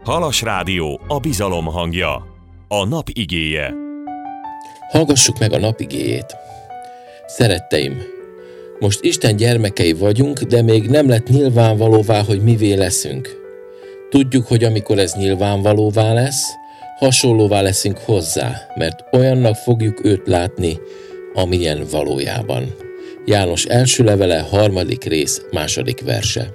Halas Rádió, a bizalom hangja. A nap igéje. Hallgassuk meg a nap igéjét. Szeretteim, most Isten gyermekei vagyunk, de még nem lett nyilvánvalóvá, hogy mivé leszünk. Tudjuk, hogy amikor ez nyilvánvalóvá lesz, hasonlóvá leszünk hozzá, mert olyannak fogjuk őt látni, amilyen valójában. János első levele, 3. rész, 2. verse.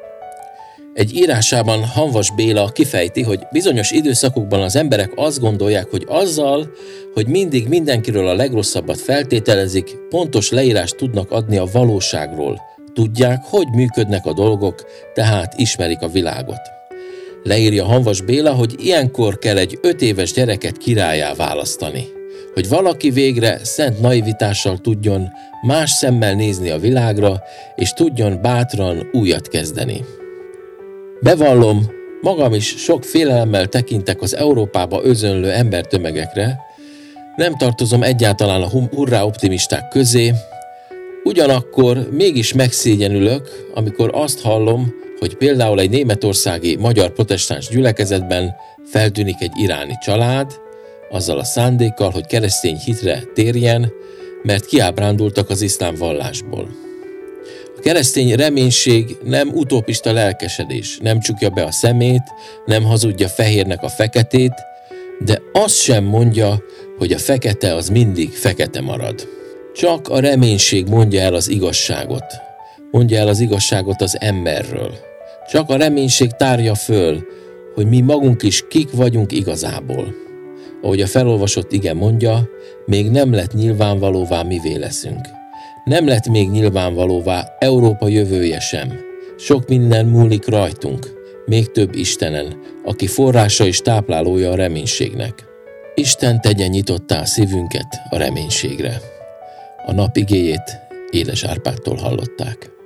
Egy írásában Hanvas Béla kifejti, hogy bizonyos időszakokban az emberek azt gondolják, hogy azzal, hogy mindig mindenkiről a legrosszabbat feltételezik, pontos leírást tudnak adni a valóságról. Tudják, hogy működnek a dolgok, tehát ismerik a világot. Leírja Hanvas Béla, hogy ilyenkor kell egy 5 éves gyereket királlyá választani. Hogy valaki végre szent naivitással tudjon más szemmel nézni a világra, és tudjon bátran újat kezdeni. Bevallom, magam is sok félelemmel tekintek az Európába özönlő embertömegekre, nem tartozom egyáltalán a hurrá optimisták közé, ugyanakkor mégis megszégyenülök, amikor azt hallom, hogy például egy németországi magyar protestáns gyülekezetben feltűnik egy iráni család, azzal a szándékkal, hogy keresztény hitre térjen, mert kiábrándultak az iszlám vallásból. A keresztény reménység nem utópista lelkesedés, nem csukja be a szemét, nem hazudja fehérnek a feketét, de azt sem mondja, hogy a fekete az mindig fekete marad. Csak a reménység mondja el az igazságot. Mondja el az igazságot az emberről. Csak a reménység tárja föl, hogy mi magunk is kik vagyunk igazából. Ahogy a felolvasott ige mondja, még nem lett nyilvánvalóvá, mivé leszünk. Nem lett még nyilvánvalóvá Európa jövője sem. Sok minden múlik rajtunk, még több Istenen, aki forrása és táplálója a reménységnek. Isten tegye nyitottá a szívünket a reménységre. A nap igéjét Éles Árpádtól hallották.